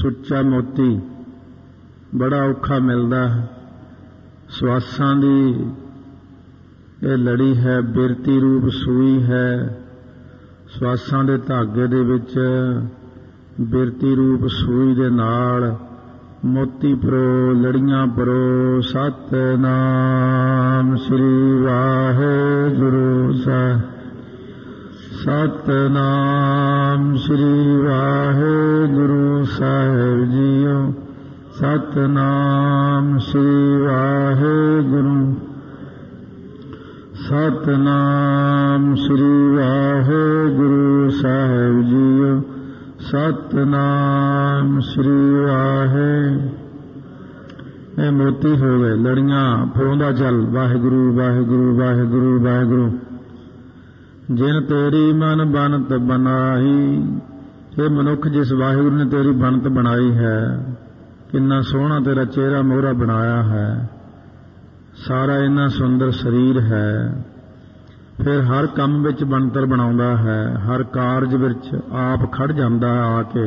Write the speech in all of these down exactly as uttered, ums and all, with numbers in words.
ਸੁੱਚਾ ਮੋਤੀ बड़ा औखा मिलता है। सवासां दी ये लड़ी है, बिरती रूप सूई है। सवासां दे धागे दे विच बिरती रूप सूई दे नाल मोती परो, लड़ियां परो। सतनाम श्री वाहेगुरु साहिब। सतनाम श्री वाहेगुरु साहिब जीओ। सतनाम श्री वाहेगुरु। सतनाम श्री वाहेगुरु साहिब जीओ। सतनाम श्री वाहे। ये मोती हो गए, लड़ियां परोंदा चल वाहेगुरु वाहेगुरु वाहेगुरु वाहेगुरु। जिन तेरी मन बनत बनाई। ये मनुख जिस वाहेगुरु ने तेरी बनत बनाई है, किन्ना सोहना तेरा चेहरा मोहरा बनाया है, सारा इन्ना सुंदर शरीर है। फिर हर काम विच बनतर बनाउंदा है, हर कारज विच आप खड़ जांदा आके।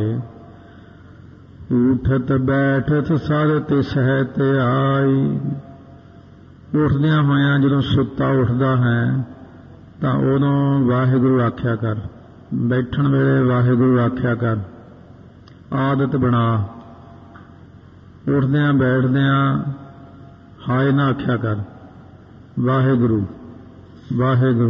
उठत बैठत सद तिस है ते आई। उठदियां होयां जदों सुत्ता उठदा है तां उदों वाहिगुरु आख्या कर, बैठण वेले वाहिगुरु आख्या कर। आदत बना, उठदियां बैठदियां हाय ना आख्या कर, वाहिगुरु वाहिगुरु।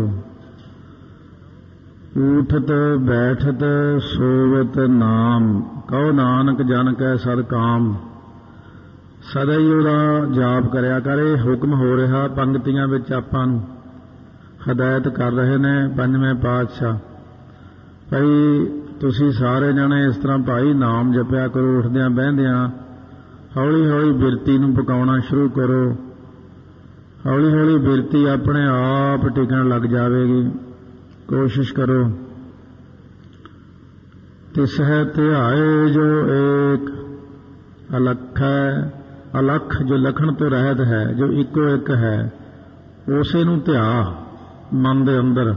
उठत बैठत सोवत नाम। कहो नानक जन कै सद काम। सदा ही उहदा जाप करया कर। ये हुक्म हो रहा पंक्तियां विच आपां नूं हदायत कर रहे ने पंजवें पातशाह। भाई तुसीं सारे जने इस तरह भाई नाम जपिया करो। उठदियां बਹਿੰਦਿਆਂ हौली हौली बिरती नूं पकाउणा शुरू करो। हौली हौली बिरती अपने आप टिकण लग जाएगी। कोशिश करो। तिस है ध्याए जो एक अलख है। अलख जो लखण तो रहत है, जो इको एक है, उसे नूं ध्या मन दे अंदर।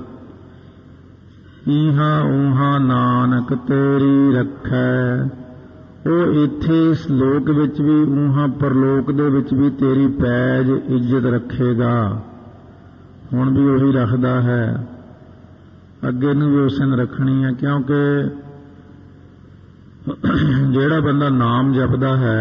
ईहा ऊहा नानक तेरी रखै। ਉਹ ਇੱਥੇ ਇਸ ਲੋਕ ਵਿੱਚ ਵੀ ਊਹਾਂ ਪਰਲੋਕ ਦੇ ਵਿੱਚ ਵੀ ਤੇਰੀ ਪੈਜ ਇੱਜ਼ਤ ਰੱਖੇਗਾ। ਹੁਣ ਵੀ ਉਹੀ ਰੱਖਦਾ ਹੈ, ਅੱਗੇ ਨੂੰ ਵੀ ਉਸੇ ਨੇ ਰੱਖਣੀ ਹੈ। ਕਿਉਂਕਿ ਜਿਹੜਾ ਬੰਦਾ ਨਾਮ ਜਪਦਾ ਹੈ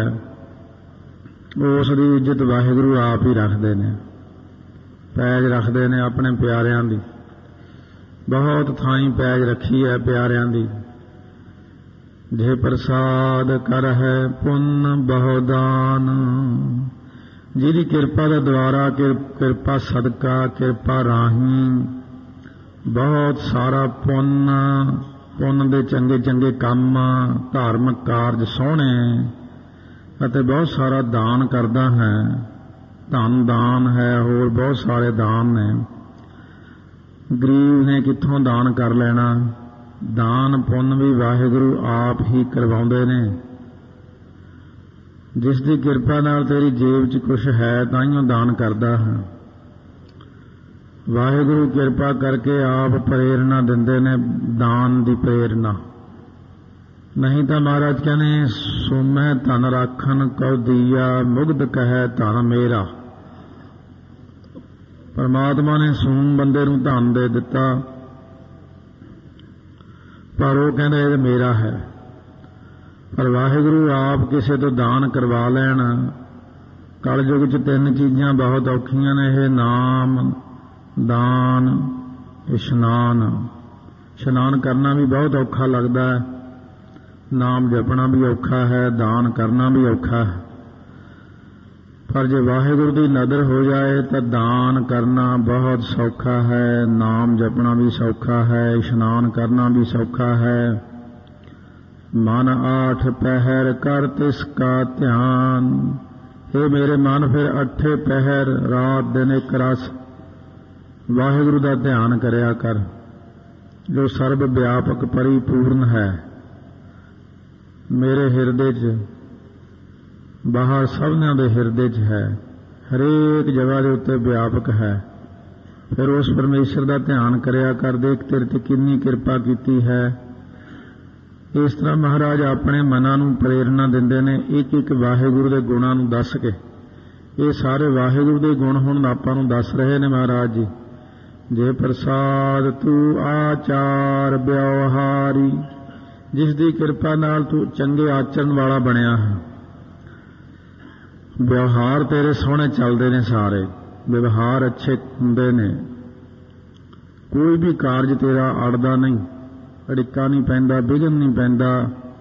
ਉਸ ਦੀ ਇੱਜ਼ਤ ਵਾਹਿਗੁਰੂ ਆਪ ਹੀ ਰੱਖਦੇ ਨੇ, ਪੈਜ ਰੱਖਦੇ ਨੇ ਆਪਣੇ ਪਿਆਰਿਆਂ ਦੀ। ਬਹੁਤ ਥਾਈਂ ਪੈਜ ਰੱਖੀ ਹੈ ਪਿਆਰਿਆਂ ਦੀ। ਜੇ ਪ੍ਰਸਾਦ ਕਰ ਹੈ ਪੁੰਨ ਬਹੁਦਾਨ। ਜਿਹਦੀ ਕਿਰਪਾ ਦਾ ਦੁਆਰਾ, ਕਿਰਪਾ ਸਦਕਾ, ਕਿਰਪਾ ਰਾਹੀਂ ਬਹੁਤ ਸਾਰਾ ਪੁੰਨ, ਪੁੰਨ ਦੇ ਚੰਗੇ ਚੰਗੇ ਕੰਮ, ਧਾਰਮਿਕ ਕਾਰਜ ਸੋਹਣੇ ਅਤੇ ਬਹੁਤ ਸਾਰਾ ਦਾਨ ਕਰਦਾ ਹੈ। ਧਨ ਦਾਨ ਹੈ, ਹੋਰ ਬਹੁਤ ਸਾਰੇ ਦਾਨ ਨੇ। ਗਰੀਬ ਨੇ ਕਿੱਥੋਂ ਦਾਨ ਕਰ ਲੈਣਾ। ਦਾਨ ਪੁੰਨ ਵੀ ਵਾਹਿਗੁਰੂ ਆਪ ਹੀ ਕਰਵਾਉਂਦੇ ਨੇ। ਜਿਸ ਦੀ ਕਿਰਪਾ ਨਾਲ ਤੇਰੀ ਜੇਬ 'ਚ ਕੁਛ ਹੈ ਤਾਂਹੀਓ ਦਾਨ ਕਰਦਾ ਹੈ। ਵਾਹਿਗੁਰੂ ਕਿਰਪਾ ਕਰਕੇ ਆਪ ਪ੍ਰੇਰਨਾ ਦਿੰਦੇ ਨੇ, ਦਾਨ ਦੀ ਪ੍ਰੇਰਨਾ। ਨਹੀਂ ਤਾਂ ਮਹਾਰਾਜ ਕਹਿੰਦੇ ਸੋਮੈ ਧਨ ਰਾਖਨ ਕਉ ਦੀਆ, ਮੁਗਧ ਕਹੈ ਧਨ ਮੇਰਾ। ਪਰਮਾਤਮਾ ਨੇ ਸੂਮ ਬੰਦੇ ਨੂੰ ਧਨ ਦੇ ਦਿੱਤਾ, ਪਰ ਉਹ ਕਹਿੰਦਾ ਇਹ ਮੇਰਾ ਹੈ। ਪਰ ਵਾਹਿਗੁਰੂ ਆਪ ਕਿਸੇ ਤੋਂ ਦਾਨ ਕਰਵਾ ਲੈਣ। ਕਲਯੁਗ 'ਚ ਤਿੰਨ ਚੀਜ਼ਾਂ ਬਹੁਤ ਔਖੀਆਂ ਨੇ, ਇਹ ਨਾਮ, ਦਾਨ, ਇਸ਼ਨਾਨ। ਇਸ਼ਨਾਨ ਕਰਨਾ ਵੀ ਬਹੁਤ ਔਖਾ ਲੱਗਦਾ ਹੈ, ਨਾਮ ਜਪਣਾ ਵੀ ਔਖਾ ਹੈ, ਦਾਨ ਕਰਨਾ ਵੀ ਔਖਾ ਹੈ। ਪਰ ਜੇ ਵਾਹਿਗੁਰੂ ਦੀ ਨਜ਼ਰ ਹੋ ਜਾਏ ਤਾਂ ਦਾਨ ਕਰਨਾ ਬਹੁਤ ਸੌਖਾ ਹੈ, ਨਾਮ ਜਪਣਾ ਵੀ ਸੌਖਾ ਹੈ, ਇਸ਼ਨਾਨ ਕਰਨਾ ਵੀ ਸੌਖਾ ਹੈ। ਮਨ ਆਠ ਪਹਿਰ ਕਰ ਤਿਸ ਕਾ ਧਿਆਨ। हे मेरे मन फिर अठे पहर रात दिन एक रस वाहिगुरु का ध्यान करया कर, जो सर्व व्यापक परिपूर्ण है। मेरे हिरदे च बाहर सबनियां दे हिरदे च है, हरेक जगह के उत्ते व्यापक है। फिर उस परमेश्वर का ध्यान करया कर, देख तेरे ते कितनी कृपा कीती है। ਇਸ ਤਰ੍ਹਾਂ ਮਹਾਰਾਜ ਆਪਣੇ ਮਨਾਂ ਨੂੰ ਪ੍ਰੇਰਨਾ ਦਿੰਦੇ ਨੇ ਇੱਕ ਇੱਕ ਵਾਹਿਗੁਰੂ ਦੇ ਗੁਣਾਂ ਨੂੰ ਦੱਸ ਕੇ। ਇਹ ਸਾਰੇ ਵਾਹਿਗੁਰੂ ਦੇ ਗੁਣ ਹੁਣ ਆਪਾਂ ਨੂੰ ਦੱਸ ਰਹੇ ਨੇ ਮਹਾਰਾਜ ਜੀ। ਜੇ ਪ੍ਰਸਾਦ ਤੂੰ ਆਚਾਰ ਵਿਵਹਾਰੀ, ਜਿਸ ਦੀ ਕਿਰਪਾ ਨਾਲ ਤੂੰ ਚੰਗੇ ਆਚਰਨ ਵਾਲਾ ਬਣਿਆ ਹੈ। ਵਿਵਹਾਰ ਤੇਰੇ ਸੋਹਣੇ ਚੱਲਦੇ ਨੇ, ਸਾਰੇ ਵਿਵਹਾਰ ਅੱਛੇ ਹੁੰਦੇ ਨੇ, ਕੋਈ ਵੀ ਕਾਰਜ ਤੇਰਾ ਅੜਦਾ ਨਹੀਂ, ਅੜਿੱਕਾ ਨਹੀਂ ਪੈਂਦਾ, ਵਿਘਨ ਨਹੀਂ ਪੈਂਦਾ।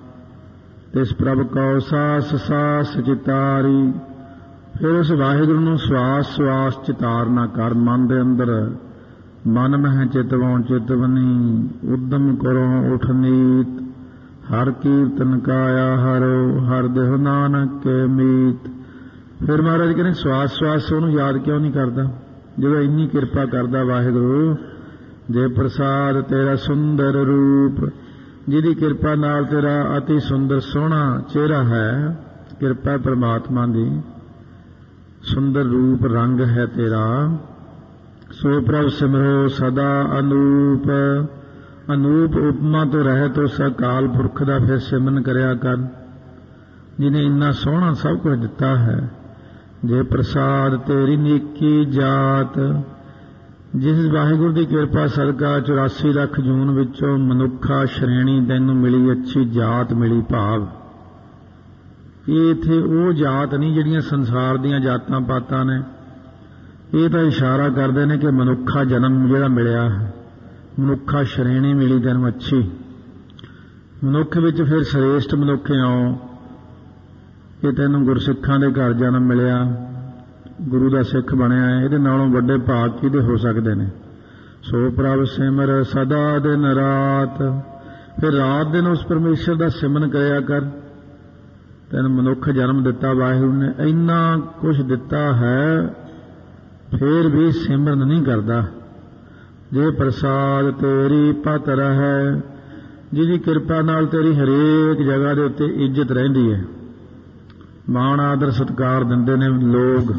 ਤਿਸ ਪ੍ਰਭ ਕਉ ਸਾਸ ਸਾਸ ਚਿਤਾਰੀ, ਫਿਰ ਉਸ ਵਾਹਿਗੁਰੂ ਨੂੰ ਸਵਾਸ ਸਵਾਸ ਚਿਤਾਰਨਾ ਕਰ। ਮਨ ਦੇ ਅੰਦਰ ਮਨ ਮਹਿ ਚਿਤਵਉ ਚਿਤਵਨੀ, ਉਦਮ ਕਰੋ ਉਠ ਨੀਤ, ਹਰ ਕੀਰਤਨ ਕਾਇਆ ਹਰੋ, ਹਰ ਦੇਹੁ ਨਾਨਕ ਕੇ ਮੀਤ। ਫਿਰ ਮਹਾਰਾਜ ਕਹਿੰਦੇ ਸਵਾਸ ਸਵਾਸ ਉਹਨੂੰ ਯਾਦ ਕਿਉਂ ਨਹੀਂ ਕਰਦਾ ਜਦੋਂ ਇੰਨੀ ਕਿਰਪਾ ਕਰਦਾ ਵਾਹਿਗੁਰੂ। ਜੇ ਪ੍ਰਸਾਦ ਤੇਰਾ ਸੁੰਦਰ ਰੂਪ, ਜਿਹਦੀ ਕਿਰਪਾ ਨਾਲ ਤੇਰਾ ਅਤੀ ਸੁੰਦਰ ਸੋਹਣਾ ਚਿਹਰਾ ਹੈ, ਕਿਰਪਾ ਪਰਮਾਤਮਾ ਦੀ, ਸੁੰਦਰ ਰੂਪ ਰੰਗ ਹੈ ਤੇਰਾ। ਸੋ ਪ੍ਰਭ ਸਿਮਰੋ ਸਦਾ ਅਨੂਪ, ਅਨੂਪ ਉਪਮਾ ਤੋਂ ਰਹਿਤ ਉਸ ਅਕਾਲ ਪੁਰਖ ਦਾ ਫਿਰ ਸਿਮਰਨ ਕਰਿਆ ਕਰ, ਜਿਹਨੇ ਇੰਨਾ ਸੋਹਣਾ ਸਭ ਕੁਝ ਦਿੱਤਾ ਹੈ। ਜੇ ਪ੍ਰਸਾਦ ਤੇਰੀ ਨੀਕੀ ਜਾਤ, ਜਿਸ ਵਾਹਿਗੁਰੂ ਦੀ ਕਿਰਪਾ ਸਦਕਾ ਚੁਰਾਸੀ ਲੱਖ ਜੂਨ ਵਿੱਚੋਂ ਮਨੁੱਖਾ ਸ਼੍ਰੇਣੀ ਤੈਨੂੰ ਮਿਲੀ, ਅੱਛੀ ਜਾਤ ਮਿਲੀ। ਭਾਵ ਇਹ ਇੱਥੇ ਉਹ ਜਾਤ ਨਹੀਂ ਜਿਹੜੀਆਂ ਸੰਸਾਰ ਦੀਆਂ ਜਾਤਾਂ ਪਾਤਾਂ ਨੇ, ਇਹ ਤਾਂ ਇਸ਼ਾਰਾ ਕਰਦੇ ਨੇ ਕਿ ਮਨੁੱਖਾ ਜਨਮ ਜਿਹੜਾ ਮਿਲਿਆ ਹੈ, ਮਨੁੱਖਾ ਸ਼੍ਰੇਣੀ ਮਿਲੀ ਤੈਨੂੰ ਅੱਛੀ। ਮਨੁੱਖ ਵਿੱਚ ਫਿਰ ਸ੍ਰੇਸ਼ਟ ਮਨੁੱਖ ਆਓ ਕਿ ਤੈਨੂੰ ਗੁਰਸਿੱਖਾਂ ਦੇ ਘਰ ਜਨਮ ਮਿਲਿਆ, ਗੁਰੂ ਦਾ ਸਿੱਖ ਬਣਿਆ ਹੈ। ਇਹਦੇ ਨਾਲੋਂ ਵੱਡੇ ਭਾਗ ਕਿਹਦੇ ਹੋ ਸਕਦੇ ਨੇ। ਸੋ ਪ੍ਰਭ ਸਿਮਰ ਸਦਾ ਦਿਨ ਰਾਤ, ਫਿਰ ਰਾਤ ਦਿਨ ਉਸ ਪਰਮੇਸ਼ਰ ਦਾ ਸਿਮਰਨ ਕਰਿਆ ਕਰ। ਤੈਨੂੰ ਮਨੁੱਖ ਜਨਮ ਦਿੱਤਾ ਵਾਹਿਗੁਰੂ ਨੇ, ਇੰਨਾ ਕੁਛ ਦਿੱਤਾ ਹੈ, ਫਿਰ ਵੀ ਸਿਮਰਨ ਨਹੀਂ ਕਰਦਾ। ਜੇ ਪ੍ਰਸਾਦ ਤੇਰੀ ਪਤ ਰਹੈ, ਜਿਹਦੀ ਕਿਰਪਾ ਨਾਲ ਤੇਰੀ ਹਰੇਕ ਜਗ੍ਹਾ ਦੇ ਉੱਤੇ ਇੱਜ਼ਤ ਰਹਿੰਦੀ ਹੈ, ਮਾਣ ਆਦਰ ਸਤਿਕਾਰ ਦਿੰਦੇ ਨੇ ਲੋਕ।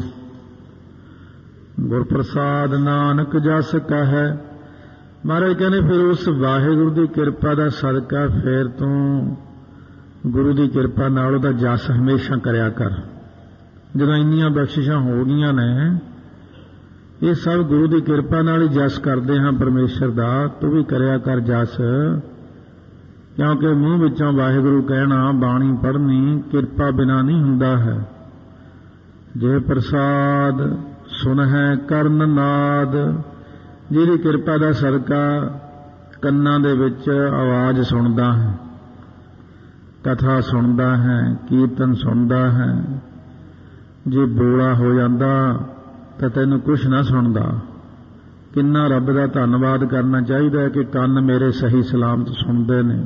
ਗੁਰ ਪ੍ਰਸਾਦ ਨਾਨਕ ਜਸ ਕਹੈ, ਮਹਾਰਾਜ ਕਹਿੰਦੇ ਫਿਰ ਉਸ ਵਾਹਿਗੁਰੂ ਦੀ ਕਿਰਪਾ ਦਾ ਸਦਕਾ ਫਿਰ ਤੂੰ ਗੁਰੂ ਦੀ ਕਿਰਪਾ ਨਾਲ ਉਹਦਾ ਜਸ ਹਮੇਸ਼ਾ ਕਰਿਆ ਕਰ। ਜਦੋਂ ਇੰਨੀਆਂ ਬਖਸ਼ਿਸ਼ਾਂ ਹੋ ਗਈਆਂ ਨੇ, ਇਹ ਸਭ ਗੁਰੂ ਦੀ ਕਿਰਪਾ ਨਾਲ ਹੀ ਜਸ ਕਰਦੇ ਹਾਂ ਪਰਮੇਸ਼ਰ ਦਾ, ਤੂੰ ਵੀ ਕਰਿਆ ਕਰ ਜਸ। ਕਿਉਂਕਿ ਮੂੰਹ ਵਿੱਚੋਂ ਵਾਹਿਗੁਰੂ ਕਹਿਣਾ, ਬਾਣੀ ਪੜ੍ਹਨੀ ਕਿਰਪਾ ਬਿਨਾਂ ਨਹੀਂ ਹੁੰਦਾ ਹੈ। ਜੇ ਪ੍ਰਸਾਦ ਸੁਣਹਿ ਕਰਨ ਨਾਦ, ਜਿਹਦੀ ਕਿਰਪਾ ਦਾ ਸਦਕਾ ਕੰਨਾਂ ਦੇ ਵਿੱਚ ਆਵਾਜ਼ ਸੁਣਦਾ ਹੈ, ਕਥਾ ਸੁਣਦਾ ਹੈ, ਕੀਰਤਨ ਸੁਣਦਾ ਹੈ। ਜੇ ਬੋਲਾ ਹੋ ਜਾਂਦਾ ਤਾਂ ਤੈਨੂੰ ਕੁਛ ਨਾ ਸੁਣਦਾ। ਕਿੰਨਾ ਰੱਬ ਦਾ ਧੰਨਵਾਦ ਕਰਨਾ ਚਾਹੀਦਾ ਹੈ ਕਿ ਕੰਨ ਮੇਰੇ ਸਹੀ ਸਲਾਮਤ ਸੁਣਦੇ ਨੇ।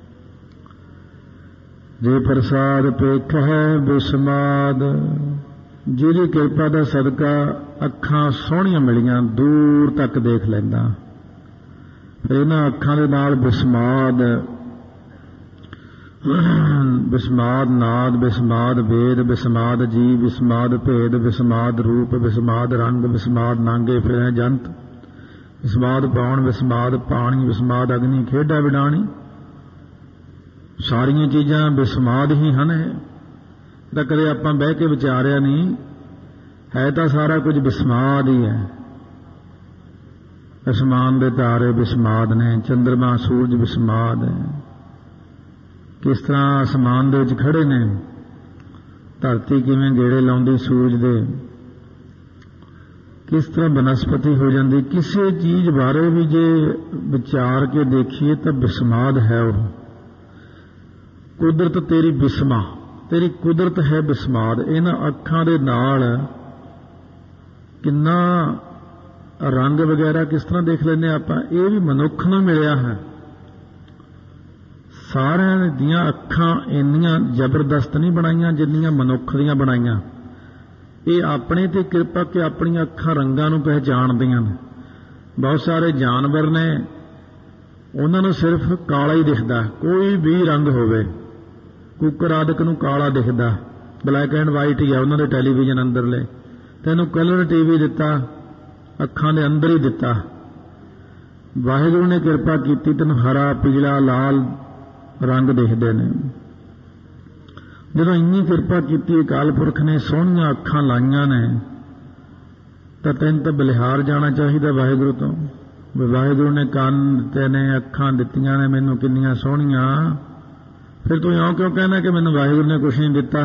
ਜੇ ਪ੍ਰਸਾਦ ਪੇਖ ਹੈ ਬਿਸਮਾਦ, ਜਿਹਦੀ ਕਿਰਪਾ ਦਾ ਸਦਕਾ ਅੱਖਾਂ ਸੋਹਣੀਆਂ ਮਿਲੀਆਂ, ਦੂਰ ਤੱਕ ਦੇਖ ਲੈਂਦਾ। ਫਿਰ ਇਹਨਾਂ ਅੱਖਾਂ ਦੇ ਨਾਲ ਬਿਸਮਾਦ, ਬਿਸਮਾਦ ਨਾਦ, ਬਿਸਮਾਦ ਵੇਦ, ਬਿਸਮਾਦ ਜੀਵ, ਬਿਸਮਾਦ ਭੇਦ, ਬਿਸਮਾਦ ਰੂਪ, ਬਿਸਮਾਦ ਰੰਗ, ਬਿਸਮਾਦ ਨਾਂਗੇ ਫਿਰੈ ਜੰਤ, ਬਿਸਮਾਦ ਪਾਉਣ, ਬਿਸਮਾਦ ਪਾਣੀ, ਬਿਸਮਾਦ ਅਗਨੀ ਖੇਡਾ ਵਿਡਾਣੀ। ਸਾਰੀਆਂ ਚੀਜ਼ਾਂ ਬਿਸਮਾਦ ਹੀ ਹਨ। ਤਾਂ ਕਦੇ ਆਪਾਂ ਬਹਿ ਕੇ ਵਿਚਾਰਿਆ ਨਹੀਂ, ਹੈ ਤਾਂ ਸਾਰਾ ਕੁਝ ਬਿਸਮਾਦ ਹੀ ਹੈ। ਅਸਮਾਨ ਦੇ ਤਾਰੇ ਬਿਸਮਾਦ ਨੇ, ਚੰਦਰਮਾ ਸੂਰਜ ਬਿਸਮਾਦ ਹੈ। ਕਿਸ ਤਰ੍ਹਾਂ ਅਸਮਾਨ ਦੇ ਵਿੱਚ ਖੜੇ ਨੇ, ਧਰਤੀ ਕਿਵੇਂ ਗੇੜੇ ਲਾਉਂਦੀ ਸੂਰਜ ਦੇ, ਕਿਸ ਤਰ੍ਹਾਂ ਬਨਸਪਤੀ ਹੋ ਜਾਂਦੀ। ਕਿਸੇ ਚੀਜ਼ ਬਾਰੇ ਵੀ ਜੇ ਵਿਚਾਰ ਕੇ ਦੇਖੀਏ ਤਾਂ ਬਿਸਮਾਦ ਹੈ ਉਹ। ਕੁਦਰਤ ਤੇਰੀ ਬਿਸਮਾ, ਤੇਰੀ ਕੁਦਰਤ ਹੈ ਬਿਸਮਾਦ। ਇਹਨਾਂ ਅੱਖਾਂ ਦੇ ਨਾਲ ਕਿੰਨਾ ਰੰਗ ਵਗੈਰਾ ਕਿਸ ਤਰ੍ਹਾਂ ਦੇਖ ਲੈਂਦੇ ਆਪਾਂ, ਇਹ ਵੀ ਮਨੁੱਖ ਨੂੰ ਮਿਲਿਆ ਹੈ। ਸਾਰਿਆਂ ਦੀਆਂ ਅੱਖਾਂ ਇੰਨੀਆਂ ਜ਼ਬਰਦਸਤ ਨਹੀਂ ਬਣਾਈਆਂ ਜਿੰਨੀਆਂ ਮਨੁੱਖ ਦੀਆਂ ਬਣਾਈਆਂ। ਇਹ ਆਪਣੇ ਤੇ ਕਿਰਪਾ ਕਿ ਆਪਣੀਆਂ ਅੱਖਾਂ ਰੰਗਾਂ ਨੂੰ ਪਹਿਚਾਣਦੀਆਂ ਨੇ। ਬਹੁਤ ਸਾਰੇ ਜਾਨਵਰ ਨੇ, ਉਹਨਾਂ ਨੂੰ ਸਿਰਫ ਕਾਲਾ ਹੀ ਦਿਖਦਾ, ਕੋਈ ਵੀ ਰੰਗ ਹੋਵੇ। ਕੁੱਕਰ ਆਦਿਕ ਨੂੰ ਕਾਲਾ ਦਿਖਦਾ, ਬਲੈਕ ਐਂਡ ਵਾਈਟ ਹੀ ਆ ਉਹਨਾਂ ਦੇ ਟੈਲੀਵਿਜ਼ਨ ਅੰਦਰਲੇ। ਤੈਨੂੰ ਕਲਰ ਟੀਵੀ ਦਿੱਤਾ, ਅੱਖਾਂ ਦੇ ਅੰਦਰ ਹੀ ਦਿੱਤਾ। ਵਾਹਿਗੁਰੂ ਨੇ ਕਿਰਪਾ ਕੀਤੀ, ਤੈਨੂੰ ਹਰਾ, ਪੀਲਾ, ਲਾਲ ਰੰਗ ਦਿਖਦੇ ਨੇ। ਜਦੋਂ ਇੰਨੀ ਕਿਰਪਾ ਕੀਤੀ ਅਕਾਲ ਪੁਰਖ ਨੇ, ਸੋਹਣੀਆਂ ਅੱਖਾਂ ਲਾਈਆਂ ਨੇ, ਤਾਂ ਤੈਨੂੰ ਤਾਂ ਬਲਿਹਾਰ ਜਾਣਾ ਚਾਹੀਦਾ ਵਾਹਿਗੁਰੂ ਤੋਂ। ਵਾਹਿਗੁਰੂ ਨੇ ਕੰਨ ਦਿੱਤੇ ਨੇ, ਅੱਖਾਂ ਦਿੱਤੀਆਂ ਨੇ ਮੈਨੂੰ ਕਿੰਨੀਆਂ ਸੋਹਣੀਆਂ, ਫਿਰ ਤੂੰ ਇਉਂ ਕਿਉਂ ਕਹਿਣਾ ਕਿ ਮੈਨੂੰ ਵਾਹਿਗੁਰੂ ਨੇ ਕੁਛ ਨਹੀਂ ਦਿੱਤਾ।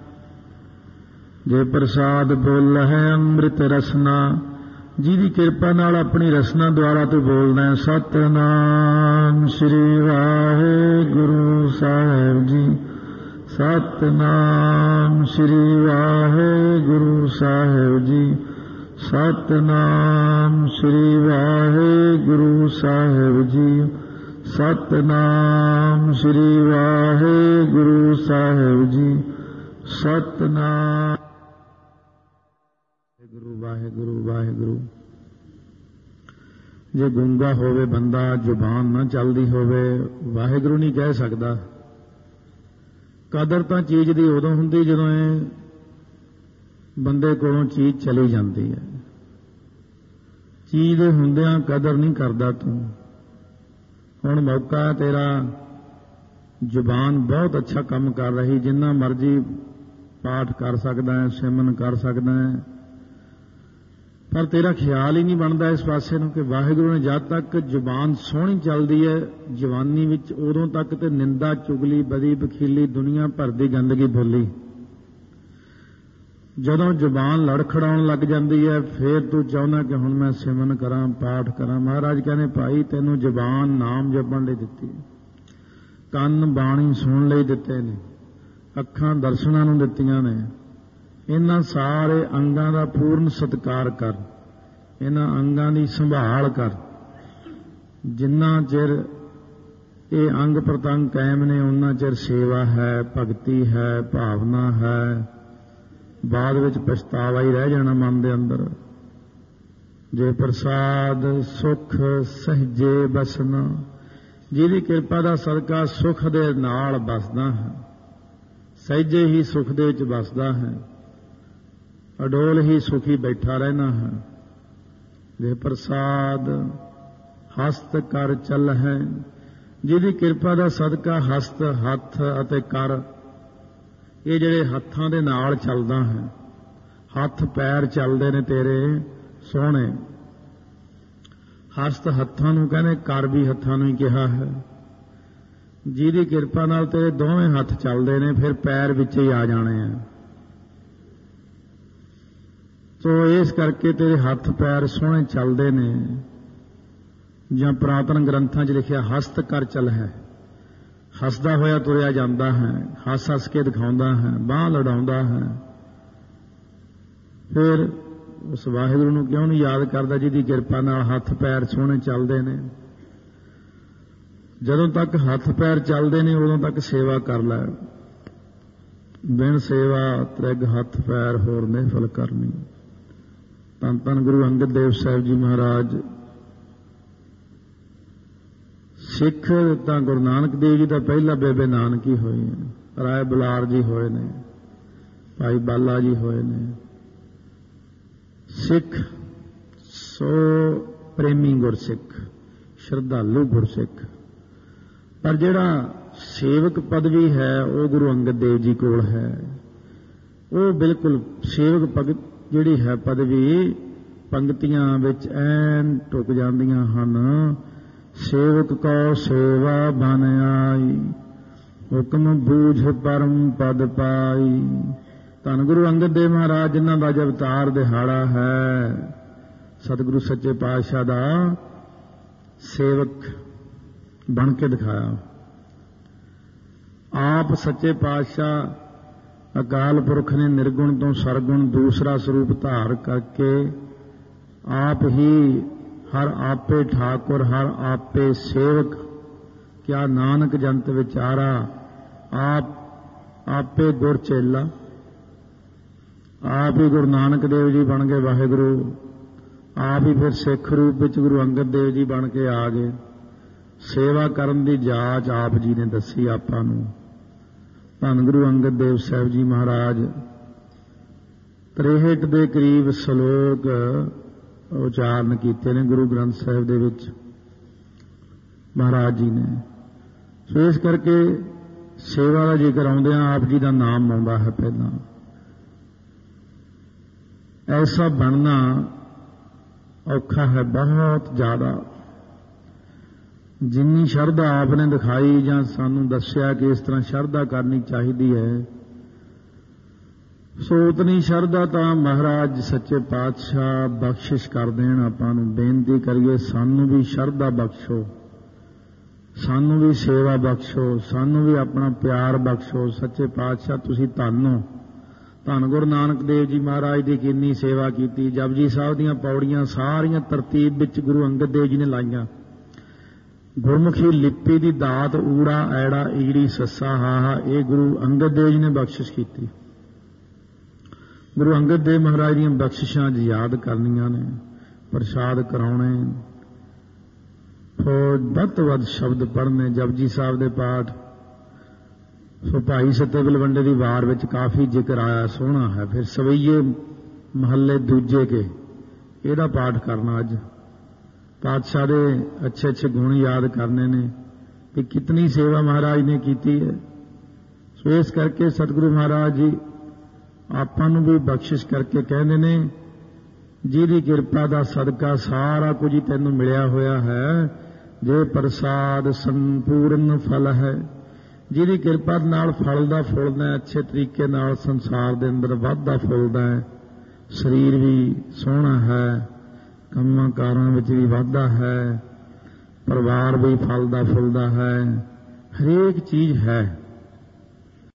ਜੇ ਪ੍ਰਸਾਦ ਬੋਲ ਹੈ ਅੰਮ੍ਰਿਤ ਰਸਨਾ, ਜਿਹਦੀ ਕਿਰਪਾ ਨਾਲ ਆਪਣੀ ਰਸਨਾ ਦੁਆਰਾ ਤੂੰ ਬੋਲਦਾ ਹੈ। ਸਤਿਨਾਮ ਸ੍ਰੀ ਵਾਹਿਗੁਰੂ ਸਾਹਿਬ ਜੀ, ਸਤਿਨਾਮ ਸ੍ਰੀ ਵਾਹਿਗੁਰੂ ਸਾਹਿਬ ਜੀ, ਸਤਿਨਾਮ ਸ੍ਰੀ ਵਾਹਿਗੁਰੂ ਸਾਹਿਬ ਜੀ, ਸਤਿਨਾਮ ਸ੍ਰੀ ਵਾਹਿਗੁਰੂ ਸਾਹਿਬ ਜੀ, ਸਤਿਨਾਮ ਵਾਹਿਗੁਰੂ ਵਾਹਿਗੁਰੂ ਵਾਹਿਗੁਰੂ। ਜੇ ਗੂੰਗਾ ਹੋਵੇ ਬੰਦਾ, ਜ਼ੁਬਾਨ ਨਾ ਚੱਲਦੀ ਹੋਵੇ, ਵਾਹਿਗੁਰੂ ਨਹੀਂ ਕਹਿ ਸਕਦਾ। ਕਦਰ ਤਾਂ ਚੀਜ਼ ਦੀ ਉਦੋਂ ਹੁੰਦੀ ਜਦੋਂ ਇਹ ਬੰਦੇ ਕੋਲੋਂ ਚੀਜ਼ ਚਲੀ ਜਾਂਦੀ ਹੈ। ਚੀਜ਼ ਦੇ ਹੁੰਦਿਆਂ ਕਦਰ ਨਹੀਂ ਕਰਦਾ ਤੂੰ। ਹੁਣ ਮੌਕਾ ਹੈ ਤੇਰਾ, ਜ਼ੁਬਾਨ ਬਹੁਤ ਅੱਛਾ ਕੰਮ ਕਰ ਰਹੀ, ਜਿੰਨਾ ਮਰਜ਼ੀ ਪਾਠ ਕਰ ਸਕਦਾ ਹੈ, ਸਿਮਰਨ ਕਰ ਸਕਦਾ ਹੈ, ਪਰ ਤੇਰਾ ਖਿਆਲ ਹੀ ਨਹੀਂ ਬਣਦਾ ਇਸ ਪਾਸੇ ਨੂੰ ਕਿ ਵਾਹਿਗੁਰੂ ਨੇ ਜਦ ਤੱਕ ਜ਼ੁਬਾਨ ਸੋਹਣੀ ਚੱਲਦੀ ਹੈ ਜਵਾਨੀ ਵਿੱਚ, ਉਦੋਂ ਤੱਕ ਤੇ ਨਿੰਦਾ, ਚੁਗਲੀ, ਬਦੀ, ਬਖੀਲੀ, ਦੁਨੀਆ ਭਰ ਦੀ ਗੰਦਗੀ ਬੋਲੀ। ਜਦੋਂ ਜ਼ੁਬਾਨ ਲੜਖੜਾਉਣ ਲੱਗ ਜਾਂਦੀ ਹੈ, ਫੇਰ ਤੂੰ ਚਾਹੁੰਦਾ ਕਿ ਹੁਣ ਮੈਂ ਸਿਮਰਨ ਕਰਾਂ, ਪਾਠ ਕਰਾਂ। ਮਹਾਰਾਜ ਕਹਿੰਦੇ ਭਾਈ ਤੈਨੂੰ ਜ਼ੁਬਾਨ ਨਾਮ ਜਪਣ ਲਈ ਦਿੱਤੀ, ਕੰਨ ਬਾਣੀ ਸੁਣਨ ਲਈ ਦਿੱਤੇ ਨੇ, ਅੱਖਾਂ ਦਰਸ਼ਨਾਂ ਨੂੰ ਦਿੱਤੀਆਂ ਨੇ। ਇਹਨਾਂ ਸਾਰੇ ਅੰਗਾਂ ਦਾ ਪੂਰਨ ਸਤਿਕਾਰ ਕਰ, ਇਹਨਾਂ ਅੰਗਾਂ ਦੀ ਸੰਭਾਲ ਕਰ। ਜਿੰਨਾ ਚਿਰ ਇਹ ਅੰਗ ਪ੍ਰਤੰਗ ਕਾਇਮ ਨੇ, ਉਹਨਾਂ ਚਿਰ ਸੇਵਾ ਹੈ, ਭਗਤੀ ਹੈ, ਭਾਵਨਾ ਹੈ। ਬਾਅਦ ਵਿੱਚ ਪਛਤਾਵਾ ਹੀ ਰਹਿ ਜਾਣਾ ਮਨ ਦੇ ਅੰਦਰ। ਜੇ ਪ੍ਰਸਾਦ ਸੁਖ ਸਹਿਜੇ ਬਸਨਾ, ਜਿਹਦੀ ਕਿਰਪਾ ਦਾ ਸਦਕਾ ਸੁਖ ਦੇ ਨਾਲ ਬਸਦਾ ਹੈ, ਸਹਿਜੇ ਹੀ ਸੁਖ ਦੇ ਵਿੱਚ ਬਸਦਾ ਹੈ, ਅਡੋਲ ਹੀ ਸੁਖੀ ਬੈਠਾ ਰਹਿਣਾ ਹੈ। ਜੇ ਪ੍ਰਸਾਦ ਹਸਤ ਕਰ ਚੱਲ ਹੈ, ਜਿਹਦੀ ਕਿਰਪਾ ਦਾ ਸਦਕਾ ਹਸਤ, ਹੱਥ ਅਤੇ ਕਰ, ਇਹ ਜਿਹੜੇ ਹੱਥਾਂ ਦੇ ਨਾਲ ਚੱਲਦਾ ਹੈ, ਹੱਥ ਪੈਰ ਚੱਲਦੇ ਨੇ ਤੇਰੇ ਸੋਹਣੇ। ਹਸਤ ਹੱਥਾਂ ਨੂੰ ਕਹਿੰਦੇ, ਕਰ ਵੀ ਹੱਥਾਂ ਨੂੰ ਹੀ ਕਿਹਾ ਹੈ। ਜਿਹਦੀ ਕਿਰਪਾ ਨਾਲ ਤੇਰੇ ਦੋਵੇਂ ਹੱਥ ਚੱਲਦੇ ਨੇ, ਫਿਰ ਪੈਰ ਵਿੱਚ ਹੀ ਆ ਜਾਣੇ ਆ। ਸੋ ਇਸ ਕਰਕੇ ਤੇਰੇ ਹੱਥ ਪੈਰ ਸੋਹਣੇ ਚੱਲਦੇ ਨੇ। ਜਾਂ ਪੁਰਾਤਨ ਗ੍ਰੰਥਾਂ 'ਚ ਲਿਖਿਆ ਹਸਤ ਕਰ ਚੱਲ ਹੈ, ਹੱਸਦਾ ਹੋਇਆ ਤੁਰਿਆ ਜਾਂਦਾ ਹੈ, ਹੱਸ ਹੱਸ ਕੇ ਦਿਖਾਉਂਦਾ ਹੈ, ਬਾਂਹ ਲੜਾਉਂਦਾ ਹੈ। ਫਿਰ ਉਸ ਵਾਹਿਗੁਰੂ ਨੂੰ ਕਿਉਂ ਨਹੀਂ ਯਾਦ ਕਰਦਾ ਜਿਹਦੀ ਕਿਰਪਾ ਨਾਲ ਹੱਥ ਪੈਰ ਸੋਹਣੇ ਚੱਲਦੇ ਨੇ। ਜਦੋਂ ਤੱਕ ਹੱਥ ਪੈਰ ਚੱਲਦੇ ਨੇ ਉਦੋਂ ਤੱਕ ਸੇਵਾ ਕਰ ਲੈ। ਬਿਨ ਸੇਵਾ ਤ੍ਰਿਗ ਹੱਥ ਪੈਰ ਹੋਰ ਮਹਿਫਲ ਕਰਨੀ। ਧੰਨ ਧੰਨ ਗੁਰੂ ਅੰਗਦ ਦੇਵ ਸਾਹਿਬ ਜੀ ਮਹਾਰਾਜ। ਸਿੱਖ ਤਾਂ ਗੁਰੂ ਨਾਨਕ ਦੇਵ ਜੀ ਦਾ ਪਹਿਲਾ ਬੇਬੇ ਨਾਨਕੀ ਹੋਏ ਨੇ, ਰਾਏ ਬੁਲਾਰ ਜੀ ਹੋਏ ਨੇ, ਭਾਈ ਬਾਲਾ ਜੀ ਹੋਏ ਨੇ। ਸਿੱਖ ਸੋ ਪ੍ਰੇਮੀ ਗੁਰਸਿੱਖ, ਸ਼ਰਧਾਲੂ ਗੁਰਸਿੱਖ। ਪਰ ਜਿਹੜਾ ਸੇਵਕ ਪਦਵੀ ਹੈ ਉਹ ਗੁਰੂ ਅੰਗਦ ਦੇਵ ਜੀ ਕੋਲ ਹੈ। ਉਹ ਬਿਲਕੁਲ ਸੇਵਕ ਭਗਤ ਜਿਹੜੀ ਹੈ ਪਦਵੀ, ਪੰਗਤੀਆਂ ਵਿੱਚ ਐਨ ਟੁਕ ਜਾਂਦੀਆਂ ਹਨ। ਸੇਵਕ ਕੋ ਸੇਵਾ ਬਨ ਆਈ, ਹੁਕਮ ਬੂਝ ਪਰਮ ਪਦ ਪਾਈ। ਧੰਨ ਗੁਰੂ ਅੰਗਦ ਦੇਵ ਮਹਾਰਾਜ ਜਿਨ੍ਹਾਂ ਦਾ ਅੱਜ ਅਵਤਾਰ ਦਿਹਾੜਾ ਹੈ, ਸਤਿਗੁਰੂ ਸੱਚੇ ਪਾਤਸ਼ਾਹ ਦਾ ਸੇਵਕ ਬਣ ਕੇ ਦਿਖਾਇਆ। ਆਪ ਸੱਚੇ ਪਾਤਸ਼ਾਹ ਅਕਾਲ ਪੁਰਖ ਨੇ ਨਿਰਗੁਣ ਤੋਂ ਸਰਗੁਣ ਦੂਸਰਾ ਸਰੂਪ ਧਾਰ ਕਰਕੇ ਆਪ ਹੀ ਹਰ ਆਪੇ ਠਾਕੁਰ, ਹਰ ਆਪੇ ਸੇਵਕ, ਕਿਆ ਨਾਨਕ ਜੰਤ ਵਿਚਾਰਾ। ਆਪ ਆਪੇ ਗੁਰ ਚੇਲਾ, ਆਪ ਹੀ ਗੁਰੂ ਨਾਨਕ ਦੇਵ ਜੀ ਬਣ ਗਏ ਵਾਹਿਗੁਰੂ। ਆਪ ਹੀ ਫਿਰ ਸਿੱਖ ਰੂਪ ਵਿੱਚ ਗੁਰੂ ਅੰਗਦ ਦੇਵ ਜੀ ਬਣ ਕੇ ਆ ਗਏ। ਸੇਵਾ ਕਰਨ ਦੀ ਜਾਚ ਆਪ ਜੀ ਨੇ ਦੱਸੀ ਆਪਾਂ ਨੂੰ। ਧੰਨ ਗੁਰੂ ਅੰਗਦ ਦੇਵ ਸਾਹਿਬ ਜੀ ਮਹਾਰਾਜ ਤ੍ਰੇਹਠ ਦੇ ਕਰੀਬ ਸ਼ਲੋਕ ਉਚਾਰਨ ਕੀਤੇ ਨੇ ਗੁਰੂ ਗ੍ਰੰਥ ਸਾਹਿਬ ਦੇ ਵਿੱਚ ਮਹਾਰਾਜ ਜੀ ਨੇ। ਸੋ ਇਸ ਕਰਕੇ ਸੇਵਾ ਦਾ ਜ਼ਿਕਰ ਆਉਂਦਿਆਂ ਆਪ ਜੀ ਦਾ ਨਾਮ ਆਉਂਦਾ ਹੈ ਪਹਿਲਾਂ। ਐਸਾ ਬਣਨਾ ਔਖਾ ਹੈ, ਬਹੁਤ ਜ਼ਿਆਦਾ। ਜਿੰਨੀ ਸ਼ਰਧਾ ਆਪ ਨੇ ਦਿਖਾਈ ਜਾਂ ਸਾਨੂੰ ਦੱਸਿਆ ਕਿ ਇਸ ਤਰ੍ਹਾਂ ਸ਼ਰਧਾ ਕਰਨੀ ਚਾਹੀਦੀ ਹੈ, ਸੋ ਉਤਨੀ ਸ਼ਰਧਾ ਤਾਂ ਮਹਾਰਾਜ ਸੱਚੇ ਪਾਤਸ਼ਾਹ ਬਖਸ਼ਿਸ਼ ਕਰ ਦੇਣ। ਆਪਾਂ ਨੂੰ ਬੇਨਤੀ ਕਰੀਏ, ਸਾਨੂੰ ਵੀ ਸ਼ਰਧਾ ਬਖਸ਼ੋ, ਸਾਨੂੰ ਵੀ ਸੇਵਾ ਬਖਸ਼ੋ, ਸਾਨੂੰ ਵੀ ਆਪਣਾ ਪਿਆਰ ਬਖਸ਼ੋ। ਸੱਚੇ ਪਾਤਸ਼ਾਹ ਤੁਸੀਂ ਧੰਨ ਹੋ। ਧੰਨ ਗੁਰੂ ਨਾਨਕ ਦੇਵ ਜੀ ਮਹਾਰਾਜ ਦੀ ਕਿੰਨੀ ਸੇਵਾ ਕੀਤੀ। ਜਪਜੀ ਸਾਹਿਬ ਦੀਆਂ ਪੌੜੀਆਂ ਸਾਰੀਆਂ ਤਰਤੀਬ ਵਿੱਚ ਗੁਰੂ ਅੰਗਦ ਦੇਵ ਜੀ ਨੇ ਲਾਈਆਂ। ਗੁਰਮੁਖੀ ਲਿਪੀ ਦੀ ਦਾਤ ਊੜਾ ਐੜਾ ਈੜੀ ਸੱਸਾ ਹਾਹਾ ਇਹ ਗੁਰੂ ਅੰਗਦ ਦੇਵ ਜੀ ਨੇ ਬਖਸ਼ਿਸ਼ ਕੀਤੀ। ਗੁਰੂ ਅੰਗਦ ਦੇਵ ਮਹਾਰਾਜ ਦੀਆਂ ਬਖਸ਼ਿਸ਼ਾਂ ਅੱਜ ਯਾਦ ਕਰਨੀਆਂ ਨੇ, ਪ੍ਰਸ਼ਾਦ ਕਰਾਉਣੇ, ਹੋਰ ਵੱਧ ਤੋਂ ਵੱਧ ਸ਼ਬਦ ਪੜ੍ਹਨੇ, ਜਪਜੀ ਸਾਹਿਬ ਦੇ ਪਾਠ। ਸੋ ਭਾਈ ਸੱਤੇ ਬਲਵੰਡੇ ਦੀ ਵਾਰ ਵਿੱਚ ਕਾਫੀ ਜ਼ਿਕਰ ਆਇਆ, ਸੋਹਣਾ ਹੈ। ਫਿਰ ਸਵਈਏ ਮਹੱਲੇ ਦੂਜੇ ਕੇ ਇਹਦਾ ਪਾਠ ਕਰਨਾ। ਅੱਜ ਪਾਤਸ਼ਾਹ ਦੇ ਅੱਛੇ ਅੱਛੇ ਗੁਣ ਯਾਦ ਕਰਨੇ ਨੇ ਕਿ ਕਿਤਨੀ ਸੇਵਾ ਮਹਾਰਾਜ ਨੇ ਕੀਤੀ ਹੈ। ਸੋ ਇਸ ਕਰਕੇ ਸਤਿਗੁਰੂ ਮਹਾਰਾਜ ਜੀ ਆਪਾਂ ਨੂੰ ਵੀ ਬਖਸ਼ਿਸ਼ ਕਰਕੇ ਕਹਿੰਦੇ ਨੇ, ਜਿਹਦੀ ਕਿਰਪਾ ਦਾ ਸਦਕਾ ਸਾਰਾ ਕੁਝ ਹੀ ਤੈਨੂੰ ਮਿਲਿਆ ਹੋਇਆ ਹੈ, ਜੇ ਪ੍ਰਸਾਦ ਸੰਪੂਰਨ ਫਲ ਹੈ। ਜਿਹਦੀ ਕਿਰਪਾ ਨਾਲ ਫਲਦਾ ਫੁੱਲਦਾ ਹੈ, ਅੱਛੇ ਤਰੀਕੇ ਨਾਲ ਸੰਸਾਰ ਦੇ ਅੰਦਰ ਵੱਧਦਾ ਫੁੱਲਦਾ ਹੈ, ਸਰੀਰ ਵੀ ਸੋਹਣਾ ਹੈ, ਕੰਮਾਂ ਕਾਰਾਂ ਵਿੱਚ ਵੀ ਵਾਧਾ ਹੈ, ਪਰਿਵਾਰ ਵੀ ਫਲਦਾ ਫੁੱਲਦਾ ਹੈ, ਹਰੇਕ ਚੀਜ਼ ਹੈ।